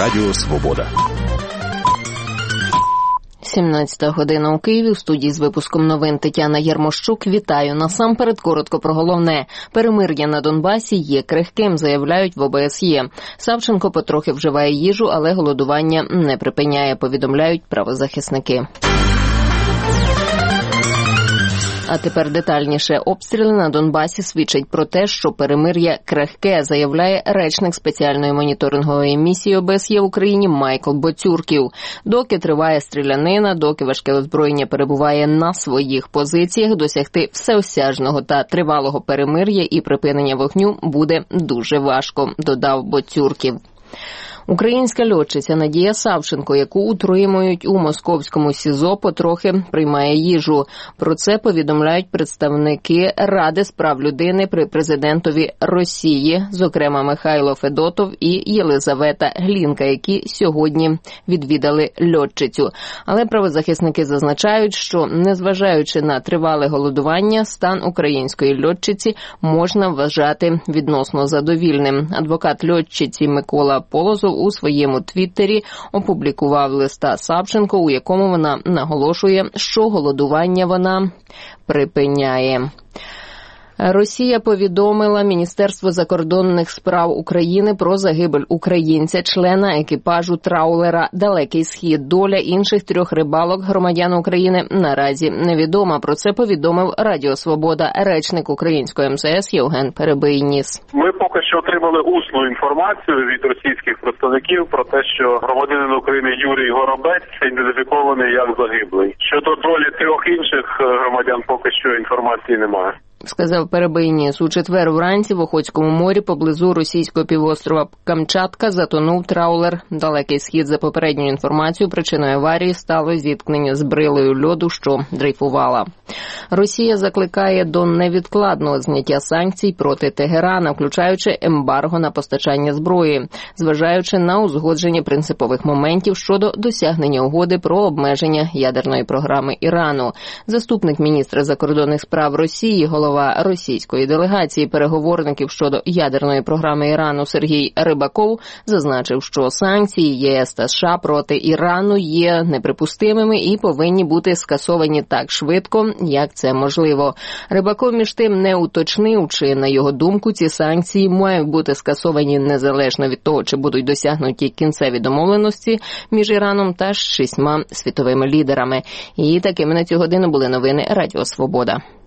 Радіо Свобода. 17 година у Києві. У студії з випуском новин Тетяна Єрмощук. Вітаю. Насамперед коротко про головне. Перемир'я на Донбасі є крихким, заявляють в ОБСЄ. Савченко потрохи вживає їжу, але голодування не припиняє, повідомляють правозахисники. А тепер детальніше. Обстріли на Донбасі свідчать про те, що перемир'я крихке, заявляє речник спеціальної моніторингової місії ОБСЄ в Україні Майкл Боцюрків. Доки триває стрілянина, доки важке озброєння перебуває на своїх позиціях, досягти всеосяжного та тривалого перемир'я і припинення вогню буде дуже важко, додав Боцюрків. Українська льотчиця Надія Савченко, яку утримують у московському СІЗО, потрохи приймає їжу. Про це повідомляють представники Ради з прав людини при президентові Росії, зокрема Михайло Федотов і Єлизавета Глінка, які сьогодні відвідали льотчицю. Але правозахисники зазначають, що, незважаючи на тривале голодування, стан української льотчиці можна вважати відносно задовільним. Адвокат льотчиці Микола Полозов у своєму твіттері опублікував листа Савченко, у якому вона наголошує, що голодування вона припиняє. Росія повідомила Міністерство закордонних справ України про загибель українця, члена екіпажу траулера «Далекий Схід». Доля інших 3 рибалок, громадян України, наразі невідома. Про це повідомив Радіо Свобода речник української МЗС Євген Перебийніс. Ми поки що отримали усну інформацію від російських представників про те, що громадянин України Юрій Горобець ідентифікований як загиблий. Щодо долі 3 інших громадян поки що інформації немає. Сказав Перебийніс. У четвер вранці в Охотському морі поблизу російського півострова Камчатка затонув траулер «Далекий Схід». За попередньою інформацією, причиною аварії стало зіткнення з брилою льоду, що дрейфувала. Росія закликає до невідкладного зняття санкцій проти Тегерана, включаючи ембарго на постачання зброї, зважаючи на узгодження принципових моментів щодо досягнення угоди про обмеження ядерної програми Ірану. Заступник міністра закордонних справ Росії, голова російської делегації переговорників щодо ядерної програми Ірану Сергій Рибаков зазначив, що санкції ЄС та США проти Ірану є неприпустимими і повинні бути скасовані так швидко, як це можливо. Рибаков, між тим, не уточнив, чи, на його думку, ці санкції мають бути скасовані незалежно від того, чи будуть досягнуті кінцеві домовленості між Іраном та 6 світовими лідерами. І такими на цю годину були новини Радіо Свобода.